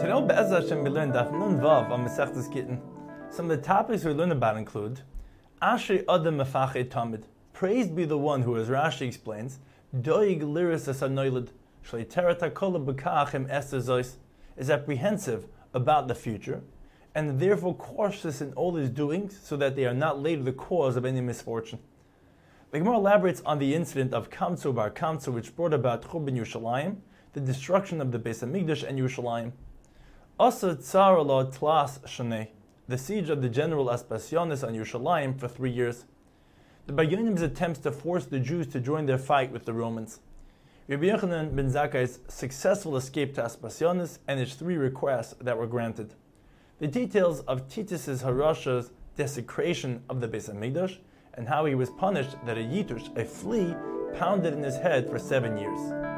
Today, Be'ez Hashem, we learned Daf Nun Vav on Masechtas Gittin. Some of the topics we learn about include Ashrei Adam Mefachei Tamid. Praised be the one who, as Rashi explains, Doig Liris Es HaNoiled Shlei Teret HaKol B'Kachim Esther Zois, is apprehensive about the future and therefore cautious in all his doings so that they are not later the cause of any misfortune. The Gemara elaborates on the incident of Kamsu Bar Kamsu, which brought about Churban Yerushalayim, the destruction of the Beis HaMikdash and Yerushalayim. Asa Tsar Allah Tlas Shanei, the siege of the general Aspasionis on Yerushalayim for 3 years. The Bar Yonim's attempts to force the Jews to join their fight with the Romans. Rabbi Yochanan ben Zakkai's successful escape to Aspasionis and his 3 requests that were granted. The details of Titus's Harasha's desecration of the Beis HaMikdash and how he was punished that a yitush, a flea, pounded in his head for 7 years.